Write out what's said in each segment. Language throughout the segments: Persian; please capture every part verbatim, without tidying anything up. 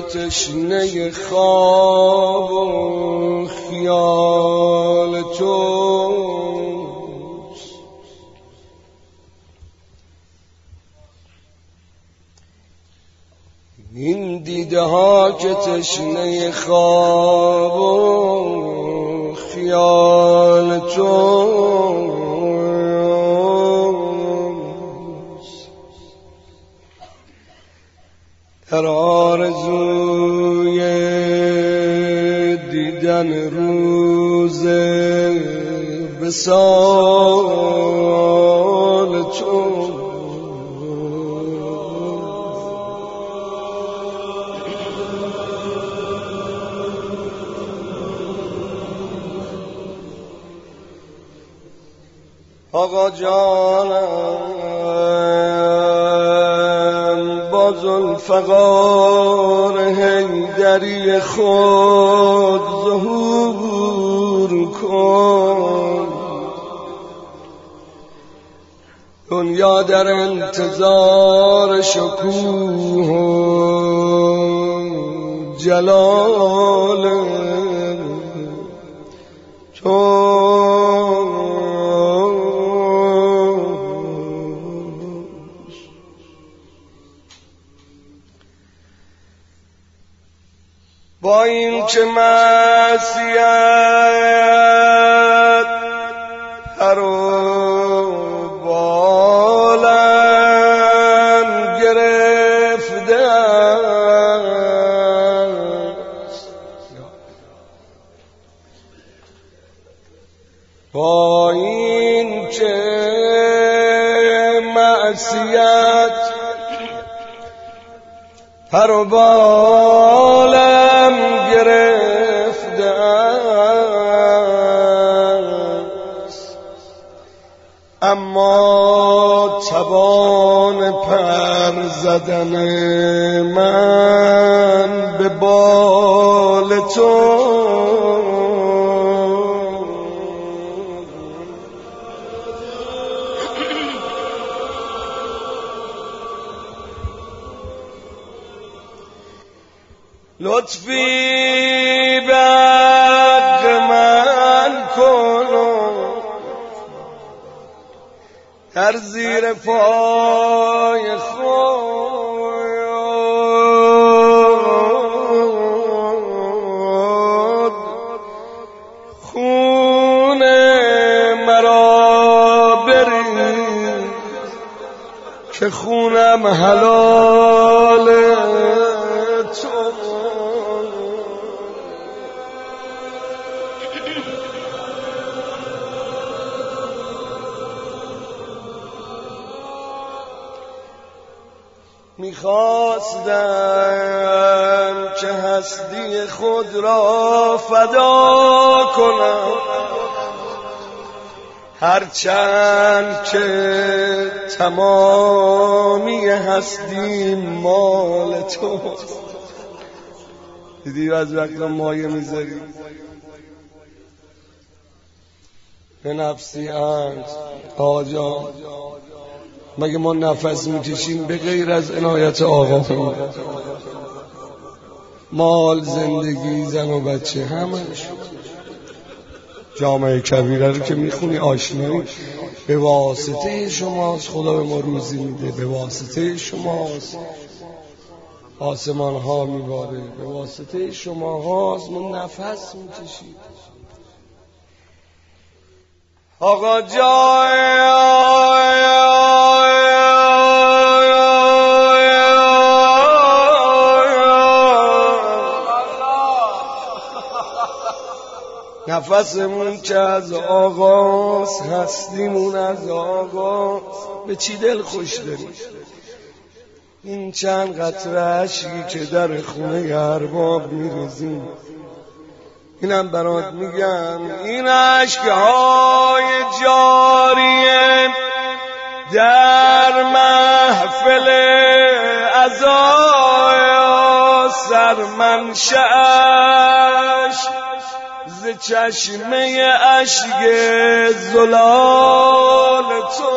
تشنه خواب و خیال توست. این دیده ها که تشنه خواب و خیال توست، در آرزوی دیدن روز وصال تو. آقا جانم با ذوالفقار حیدری خود ظهور کن. دنیا در انتظار شکوه و جلال تو. با این که معصیت پر و بالم گرفته است، با این که معصیت پر و بالم گرفته است، اما توان پر زدن من به بال تو. لطفی به حق من کن در زیر پای خود خون مرا بریز که خونم حلاله تو. میخواستم که هستی خود را فدا کنم، هرچند که تمامی هستی مال تو. دیدی از وقتا مایه میذاری به نفسی انت. آقا جان مگه ما نفس میکشیم به غیر از عنایت آقا؟ مال، زندگی، زن و بچه، همش. جامعه کبیره رو که میخونی آشنایی، به واسطه شماست خدا به ما روزی میده، به واسطه شماست آسمان ها میباره، به واسطه شما هاست ما نفس میکشیم. آقا جای نفسمون که از آغاز، هستیمون از آغاز، به چی دل خوش داریم؟ این چند قطره اشکی که در خونه ارباب میریزیم، اینم برات میگم، این اشکهای جاریه در محفل عزا، سرمنشأش ز چشمه اشک زلال تو.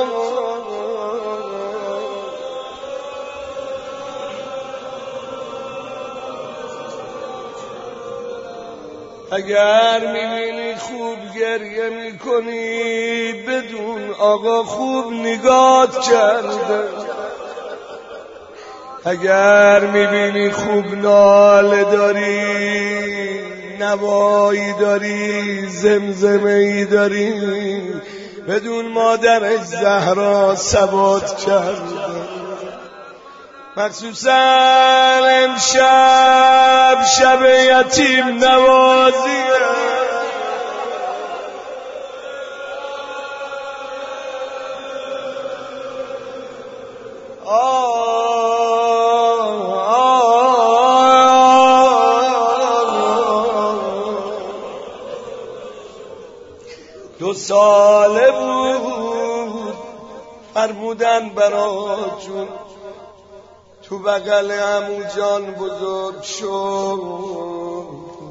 اگر میبینی خوب گریه میکنی بدون آقا خوب نگات کرده. اگر میبینی خوب ناله داری، نوایی داری، زمزمه‌ای داری، بدون مادرش زهرا ثبات کرده. مخصوصا امشب شب یتیم نوازیه. دو ساله بود فرمودن برات جون تو بغل عمو جان بزرگ شد.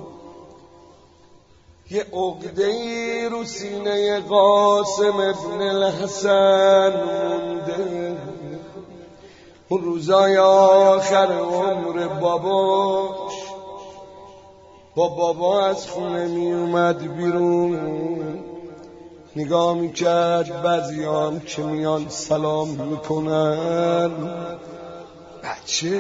یه عقده‌ای رو سینه قاسم ابن الحسن مونده. اون روزای آخر عمر باباش با بابا از خونه می اومد بیرون، نگاه میکرد بعضیام که میان سلام میکنن، بچه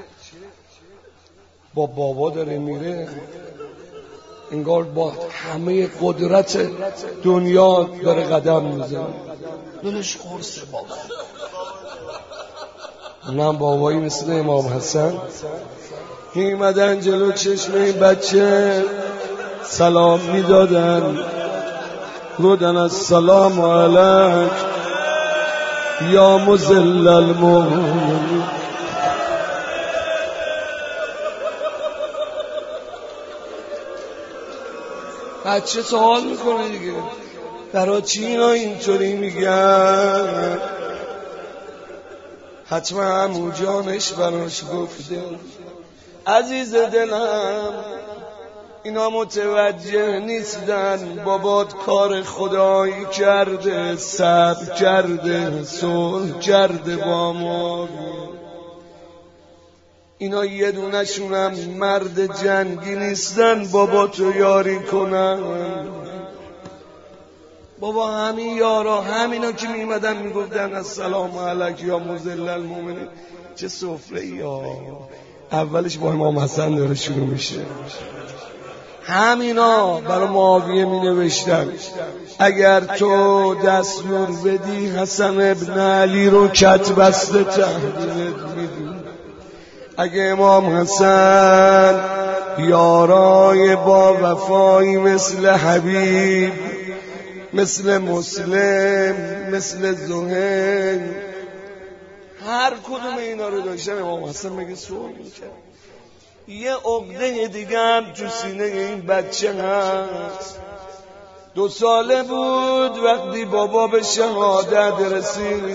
با بابا داره میره، انگار با همه قدرت دنیا داره قدم میزنه. دلش خورسه بابا. اونم بابایی مثل امام حسن میمدن جلو چشم این بچه سلام میدادن، گفتن السلام علیک یا مذل المؤمنین. بچه سوال میکنه دیگه، برای چی اینا اینطوری میگن؟ حتما عمو جانش براش گفته. عزیز دلم، اینا متوجه نیستن بابات کار خدایی کرده، صبر کرده، صلح کرده با ما. اینا یه دونشونم مرد جنگی نیستن باباتو یاری کنن. بابا همین یارا، همینا که میمدن میگفتن السلام علیک یا مذل المؤمنین، چه سفره یا اولش با امام حسن داره شروع میشه. همینا برای معاویه می نوشتن اگر تو دستور بدی حسن ابن علی رو کت بسته تحویلت میدون. اگه امام حسن یارای با وفایی مثل حبیب، مثل مسلم، مثل زهیر، هر کدوم اینا رو داشتن، امام حسن مگه سوال میکرد؟ یه عقده دیگه هم تو سینه این بچه هست. دو ساله بود وقتی بابا به شهادت رسید،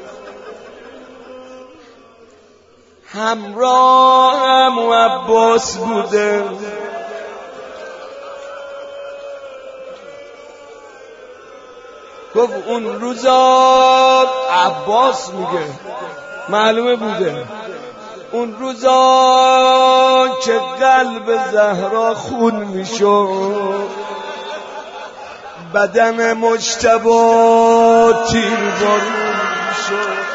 همراه عمو عباس بوده. گفت اون روزا، عباس میگه معلومه بوده، اون روزا که قلب زهرا خون میشد، بدن مجتبی تیربارون میشد.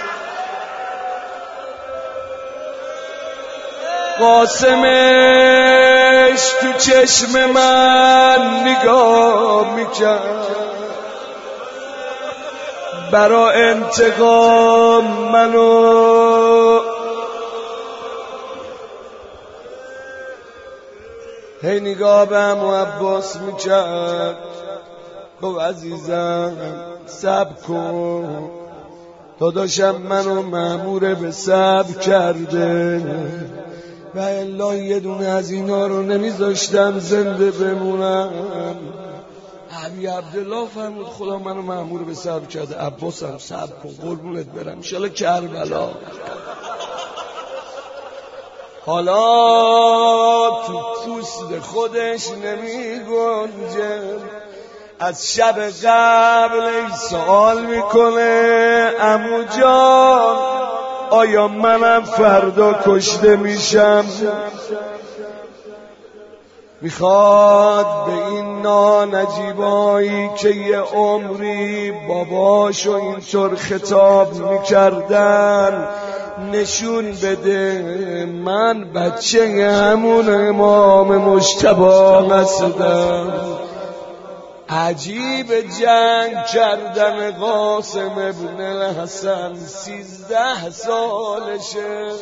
قاسمش تو چشم من نگاه میکرد، برا انتقام منو هی نگاه به عمو عباس میکرد. گفت عزیزم صبر کن، داداشم منو مأمور به صبر کرده و الا یه دونه از اینا رو نمیذاشتم زنده بمونم. عبی عبدالله فرمود خدا منو مأمور به صبر کرده. عباسم صبر کن قربونت برم، انشالله کربلا. حالا تو پوست خودش نمی گنجه، از شب قبل سوال میکنه عمو جان آیا منم فردا کشته میشم؟ میخواد به این نانجیبایی که یه عمری باباشو اینطور خطاب میکردن نشون بده من بچه همون امام مجتبی هستم. عجیب جنگ کردن قاسم ابن الحسن، سیزده سالشه.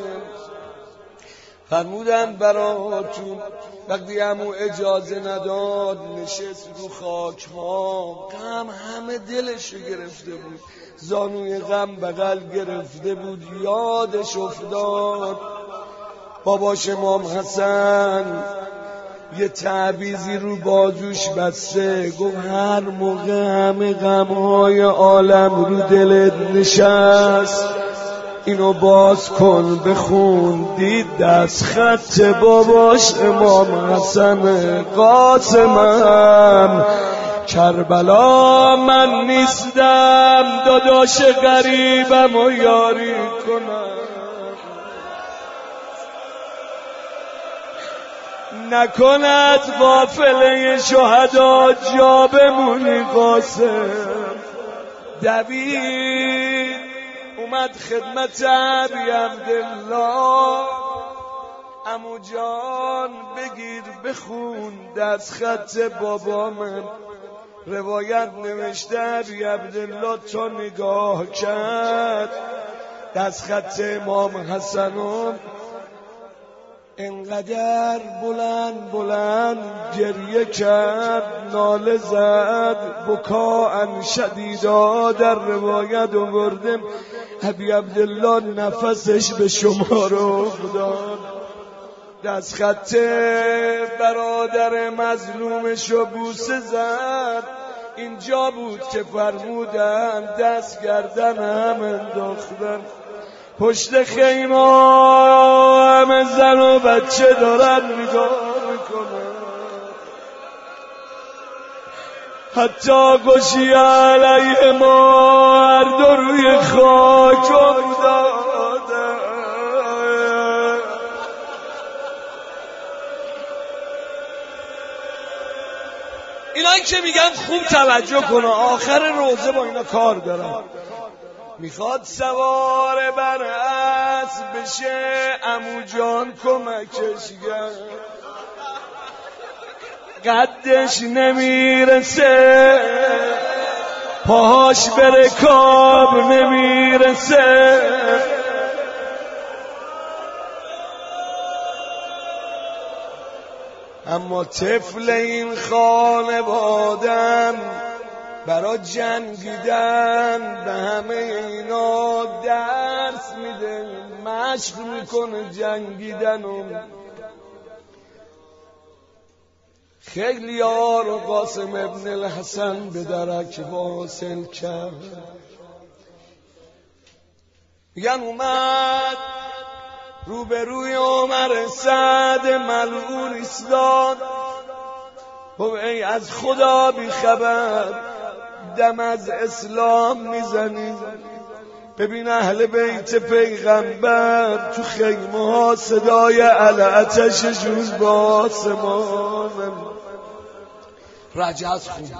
فرمودن براتون وقتی همو اجازه نداد نشست رو خاک ها، غم همه دلشو گرفته بود، زانوی غم بغل گرفته بود، یادش افتاد باباش امام حسن یه تعویضی رو بازوش بسته، گفت هر موقع همه غمهای عالم رو دلت نشست اینو باز کن بخون. دید دست خط باباش امام حسن قاسمم، کربلا من نیستم داداش غریبم و یاری کنم، نکند قافله شهدا جا بمونی قاسم. دوید اومد خدمت ابی عبدالله، عمو جان بگیر بخون دست خط بابا من. روایت نوشته ابی عبدالله تا نگاه کرد دست خط امام حسنم، انقدر بلند بلند گریه کرد، ناله زد، بکاء شدیدا. در روایت آوردم ابی عبدالله نفسش به شما رو افتاد. دست خط برادر مظلومشو بوسه زد. اینجا بود که فرمودن دست گردنم انداختن پشت خیمه، همه زن و بچه دارن نگاه میکنن، حتی گوشی علیه ما هر دو روی خاک افتادن. اینایی که میگن خوب توجه کنه، آخر روزه با اینا کار دارن. میخواد سوار بر اسب بشه، عمو جان کمکش کرد، قدش نمیرسه، پاهاش به رکاب نمیرسه. اما طفل این خانوادم برای جنگیدن به همه اینا درس میده، مشق میکنه جنگیدن. و خیلی ها رو قاسم ابن الحسن به درک واصل کرد. میگن اومد روبروی عمر سعد ملعون ایستاد، خب ای از خدا بی خبر دم از اسلام میزنی؟ ببین اهل بیت پیغمبر تو خیمه ها صدای علعتششون با آسمان رجز خون.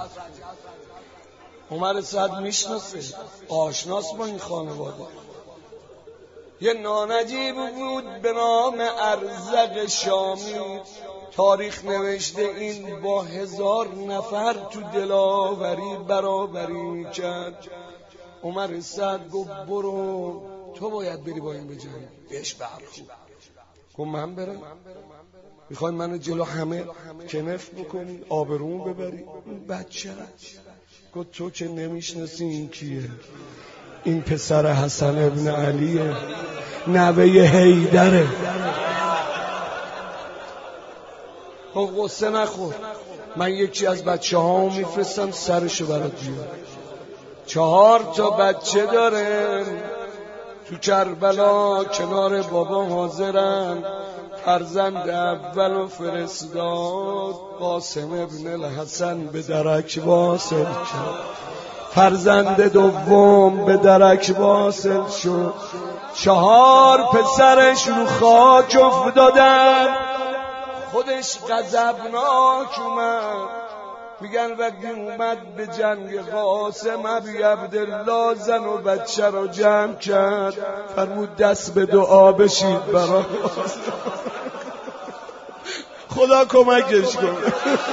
عمر سعد میشناسه، آشناس با این خانواده. یه نانجیب بود به نام ارزق شامی، تاریخ نوشته این با هزار نفر تو دلاوری برابری میکرد. عمر سعد گفت برو، تو باید بری با این بجنگی. بهش برخورد، گفت من برم؟ میخوای منو جلو همه کنف بکنی، آبرومو ببری؟ این بچه گفت تو که نمیشناسی این کیه، این پسر حسن ابن علیه، نوه حیدره. خب قصه نخور، من یکی از بچه هامو میفرستم سرشو برات بیار. چهار تا بچه داره تو کربلا کنار بابا حاضرن. فرزند اول و فرستاد قاسم ابن الحسن به درک واصل شد، فرزند دوم به درک واصل شد، چهار پسرش رو خاک افتادن. خودش غضبناک اومد. میگن وقتی اومد به جنگ قاسم ابی عبدالله زن و بچه رو جمع کرد، فرمود دست به دعا بشید برای خدا کمکش کنه.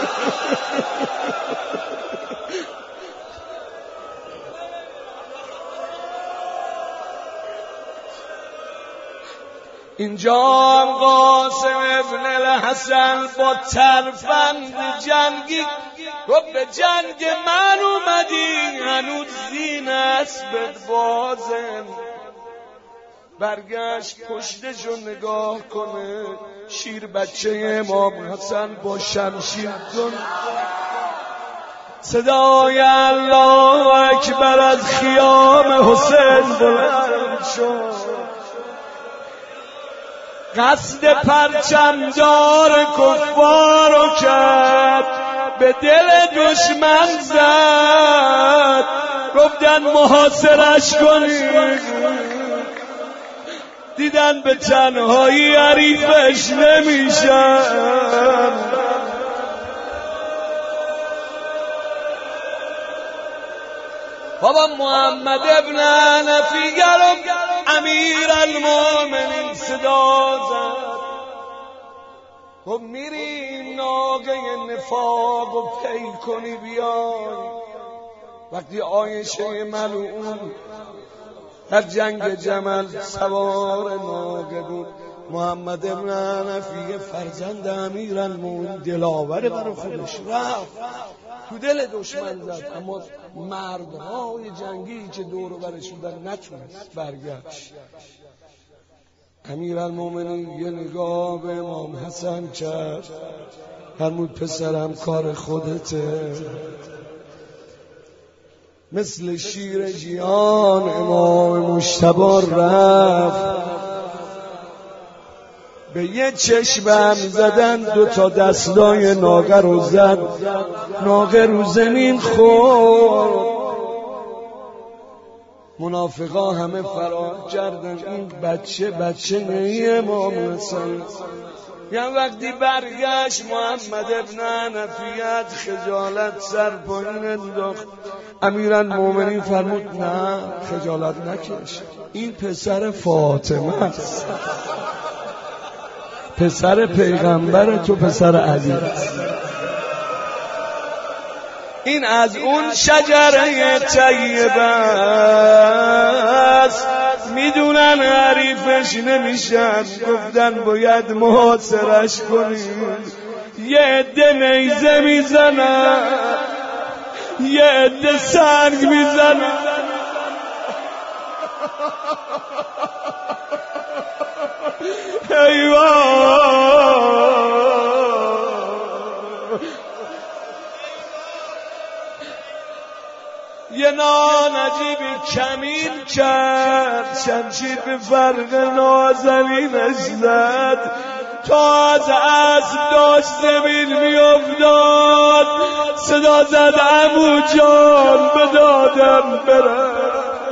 اینجا قاسم ابن الحسن با ترفند جنگی گفت به جنگ من اومدی، هنوز زین اسبت بازم. برگشت پشتشو نگاه کنه، شیر بچه امام حسن با شمشیر کن. صدای الله اکبر از خیام حسین بلند شد. قصد پرچمدار کفار رو کرد، به دل دشمن زد. گفتن محاصرش کنید، دیدن به تنهایی حریفش نمیشن. بابا محمد ابن حنفی گرم امیر المومنین صدا زد. خب میری ناقه نفاق و پی کنی بیای. وقتی عایشه ملعون در جنگ جمل سوار ناقه بود، محمد ابن حنفی فرزند امیر المومنین دلاوره برای خودش رفت تو دل دشمن زد، اما مردهای جنگی که دور و برش بودن نتونست برگشت. امیر المومنین یه نگاه به امام حسن کرد، فرمود پسرم کار خودته. مثل شیر جیان امام مجتبی رفت، به یه چشمم زدن، دو تا دستای ناقه رو زد، ناقه رو زمین خورد. منافقا همه فرار کردن، این بچه بچه نه امام حسن. یه وقتی برگشت محمد ابن حنفیت خجالت سر پایین انداخت. امیرالمومنین فرمود نه خجالت نکش، این پسر فاطمه است، پسر پیغمبر تو، پسر علی است. این از اون شجره طیبه است، میدونن حریفش نمیشن، گفتن باید محاصرش کنیم. یه عده نیزه میزنن، یه عده سنگ میزنن. ایوان یه نانجیبی کمین کرد، شمشیر به فرق نازنینش زد، تا از اسب داشت زمین می افتاد. صدا زد عمو جان به دادم برم.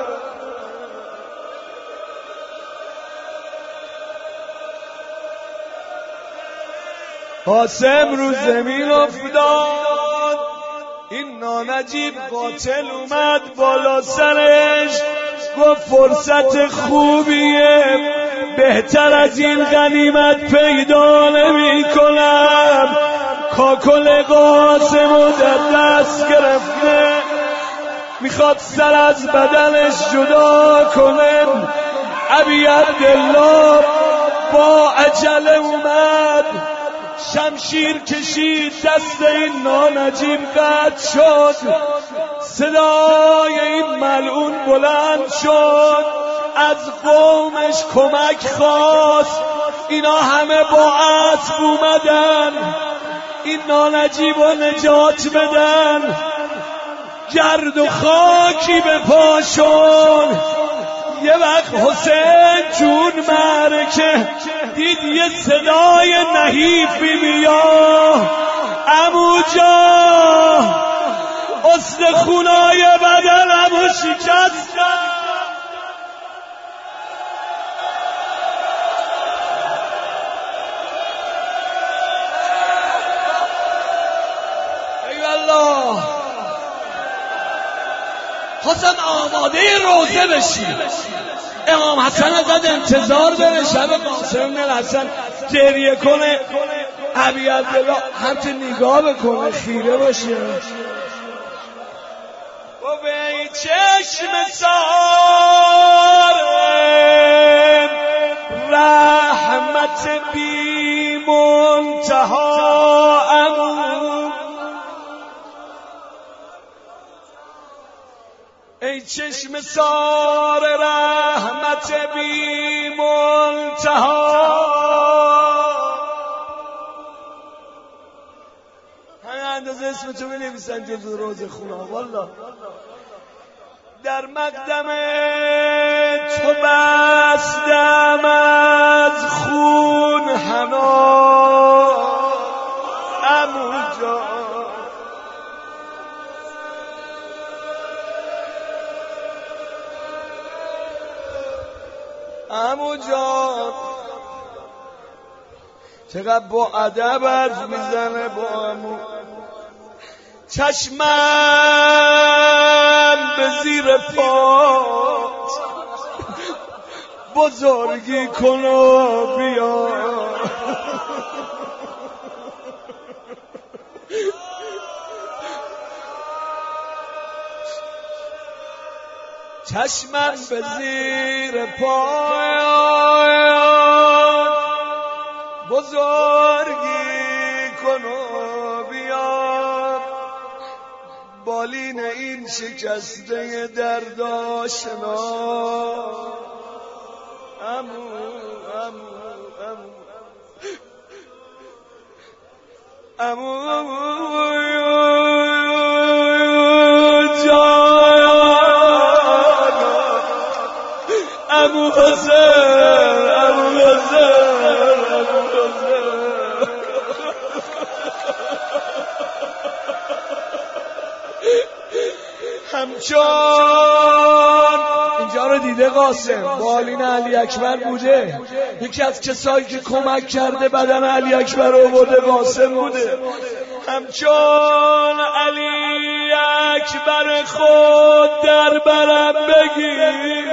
قاسم رو زمین افتاد. این نانجیب قاتل اومد بالا سرش، گفت فرصت خوبیه، بهتر از این غنیمت پیدا نمی کنم. کاکل قاسم رو در دست گرفته، میخواد سر از بدنش جدا کنه. ابی عبدالله با عجله اومد، شمشیر کشید، دست این نانجیب قطع شد. صدای این ملعون بلند شد، از قومش کمک خواست. اینا همه با اسب اومدن این نانجیب رو نجات بدن. گرد و خاکی به پاشون. یه وقت حسین جون معرکه دید یه صدای نحیفی میاد، عمو جان استخونای بدنمو شکستن. خواستم آماده روزه بشی. امام حسن ازت انتظار داره شب قاسم الحسن گریه کنه، ابی عبدالله همچه نگاه بکنه، خیره باشه. و به این چشم سار رحمت بی منتها امون، ای چشم سار رحمت بی منتها، همه اندازه اسم تو بنویسن جزو روز خونه. والله در مقدم تو بستم از خون حنا عمو جان، عمو جان چقدر با ادب حرف میزنه با عمو. چشمم به زیر پات بزرگی کن و بیا، چشمم به زیر پات بزرگی کن و بیا، بالین این شکسته درد آشنا عمو عمو عمو عمو جان، عمو حسین، عمو حسین، عمو حسین. همچون اینجا رو دیده قاسم، بالین علی اکبر بوده، یکی از کسایی که کمک کرده بدن علی اکبر رو بوده قاسم بوده. همچون علی اکبر خود در برم بگیر،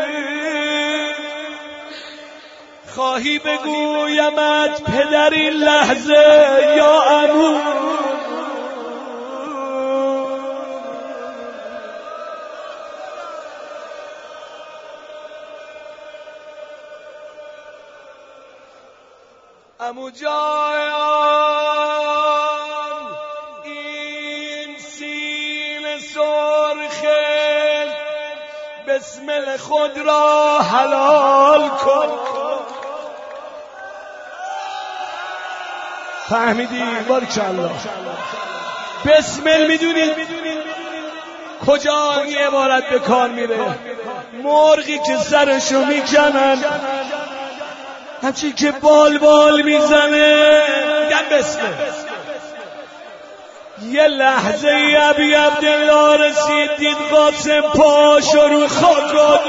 خواهی بگویمت پدر این لحظه یا عمو، عمو جان این سینه سرخ بسمل خود را حلال کن. فهمیدی؟ بارکالله. بسمل میدونید کجا این عبارت به کار میره؟ مرغی که سرشو میکنن همچی که بال بال میزنه میگن بسمل. یه لحظه ای ابی عبدالله رسید دید قاسم پاشو رو خاک داد.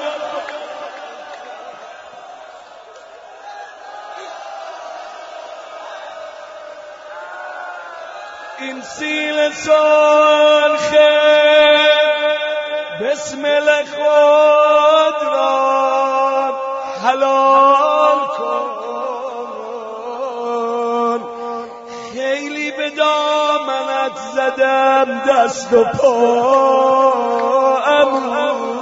این سیل سرخه بسمل خود را حلال کن، خیلی به دامنت زدم دست و پام.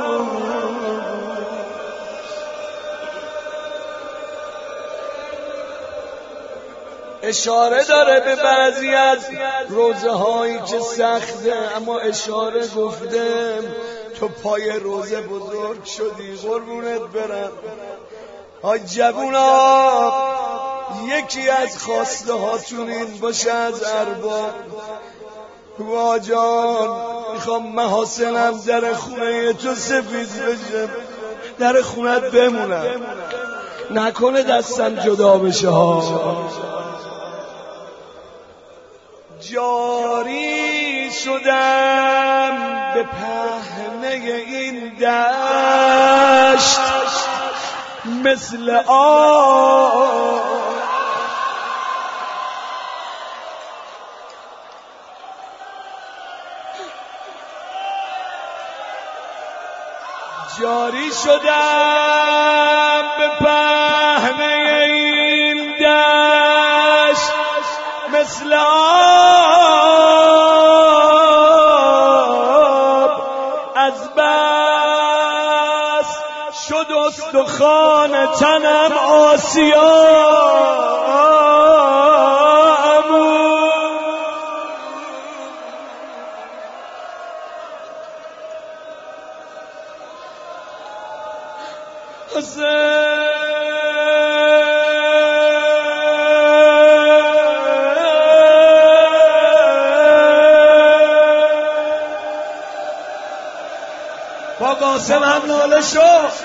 اشاره داره به بعضی از روزه هایی که سخته، اما اشاره گفتم تو پای روزه بزرگ شدی قربونت برم. های جوونا یکی از خواسته هاتون این باشه از ارباب، وا جان میخوام محاسنم در خونه تو سفید بشه، در خونت بمونم، نکنه دستم جدا بشه ها. جاری شدم به پهنه این دشت مثل آب، جاری شدم به پهنه این دشت مثل آب، از بس شد استخوان تنم آسیا. با قاسم هم ناله شو.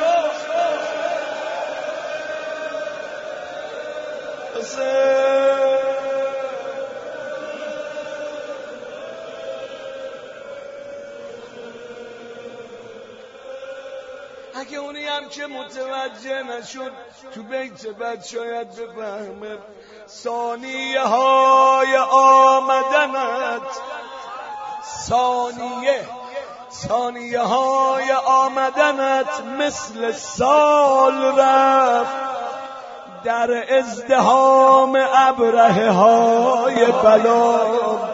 اگه اونی هم که متوجه نشد تو بیت بعد شاید بفهمه ثانیه های آمدنت، ثانیه ثانیه های آمدنت مثل سال رفت در ازدحام ابرهه های بلا.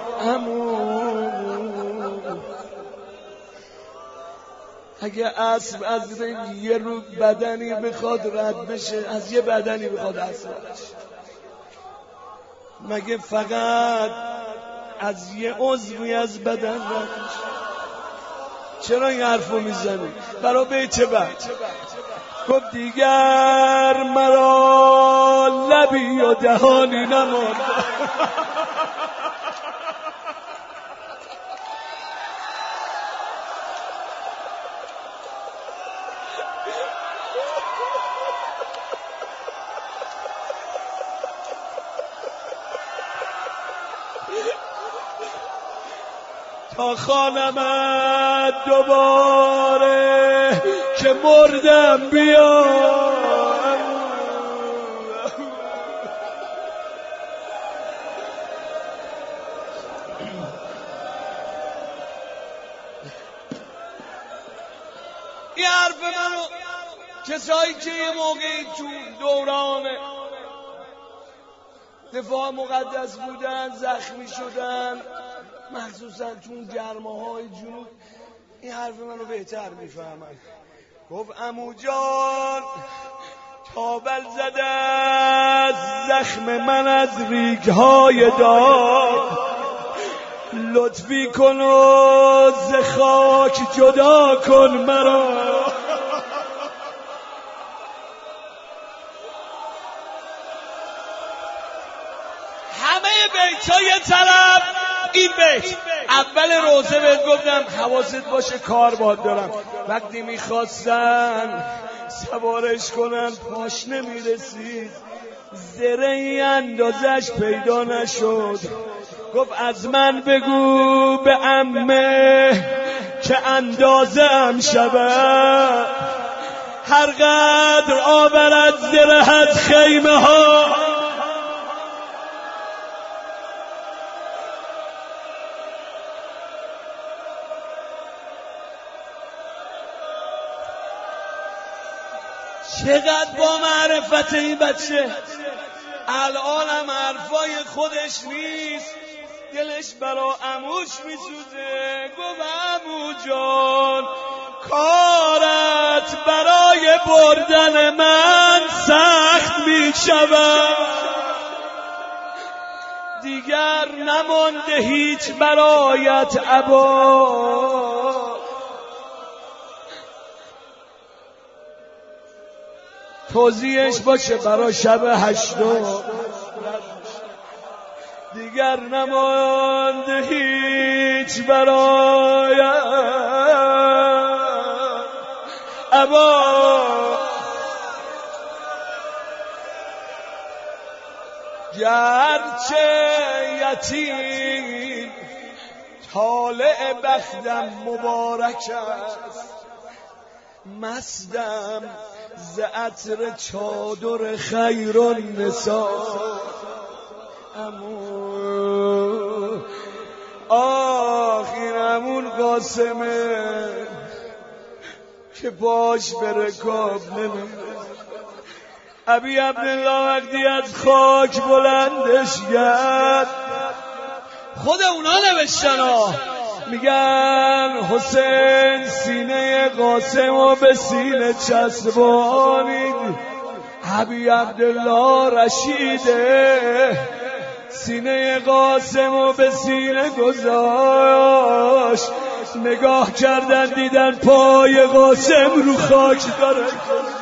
اگه اسب از یه رو بدنی بخواد رد بشه، از یه بدنی بخواد اسب رد بشه، مگه فقط از یه عضوی از بدن رد بشه؟ چرا این حرفو میزنی؟ برای بیت بعد گفت دیگر مرا لبی و دهانی نماند. تا خانمت دوباره که مردم بیا. این حرف منو کسایی که یه موقعی تو دوران دفاع مقدس بودن زخمی شدن، مخصوصا چون گرماهای جنوب، این حرف منو بهتر میفهمن. گفت عمو جان تابل زده از زخم من از ریگهای داغ، لطفی کن و ز خاک جدا کن مرا. همه بیتای طرف این بیت اول روزه بهت گفتم حواست باشه کار باد دارم. وقتی میخواستن سوارش کنن پاش نمیرسید، زره اندازش پیدا نشد. گفت از من بگو به عمه که اندازه ام شود، هر قدر آورد زرهت خیمه ها. چقدر با معرفت این بچه، الان هم حرفای خودش نیست، دلش برا عموش میسوزه. گفت عمو جان کارت برای بردن من سخت میشود، دیگر نمانده هیچ برایت عبا. توضیحش باشه برای شب هشتم، دیگر نمانده هیچ برایت عبا. گرچه یتیم طالع بختم مبارک است، مستم ز عطر چادر خیر النساء. امون آخ این امون قاسمه که باش به رکاب نمیرسه. ابی عبدالله وقتی از خاک بلندش کرد، خود اونا نوشتن ها، میگن حسین سینه قاسم و به سینه چسبانید، ابی عبدالله رشیده سینه قاسم و به سینه گذاشت. نگاه کردن دیدن پای قاسم رو خاک داره.